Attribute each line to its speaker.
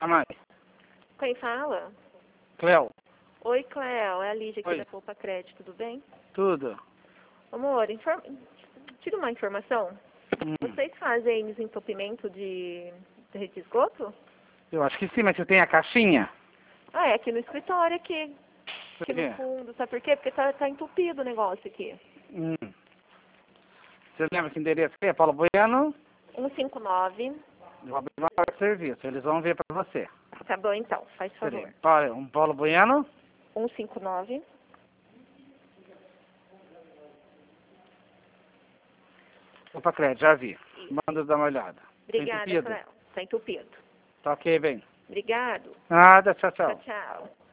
Speaker 1: mãe.
Speaker 2: Quem fala?
Speaker 1: Cleo.
Speaker 2: Oi, Cléo. É a Lígia aqui
Speaker 1: Oi.
Speaker 2: da Poupa Crédito, tudo bem?
Speaker 1: Tudo.
Speaker 2: Amor, tira uma informação.
Speaker 1: Hum.
Speaker 2: Vocês fazem desentupimento de rede de esgoto?
Speaker 1: Eu acho que sim, mas você tem a caixinha?
Speaker 2: Ah, é aqui no escritório, aqui
Speaker 1: Por
Speaker 2: no
Speaker 1: quê?
Speaker 2: fundo. Sabe por quê? Porque tá entupido o negócio aqui.
Speaker 1: Você lembra que endereço é? Paulo Bueno?
Speaker 2: 159.
Speaker 1: Eu vou abrir uma hora de serviço. Eles vão ver pra você.
Speaker 2: Tá bom, então. Faz favor.
Speaker 1: Paulo Bueno?
Speaker 2: 159.
Speaker 1: Opa, crédito, já vi. Manda dar uma olhada.
Speaker 2: Obrigada,
Speaker 1: Tá entupido?
Speaker 2: Cléo. Tá entupido.
Speaker 1: Tá ok, bem.
Speaker 2: Obrigado.
Speaker 1: Nada, tchau, tchau.
Speaker 2: Tchau, tchau.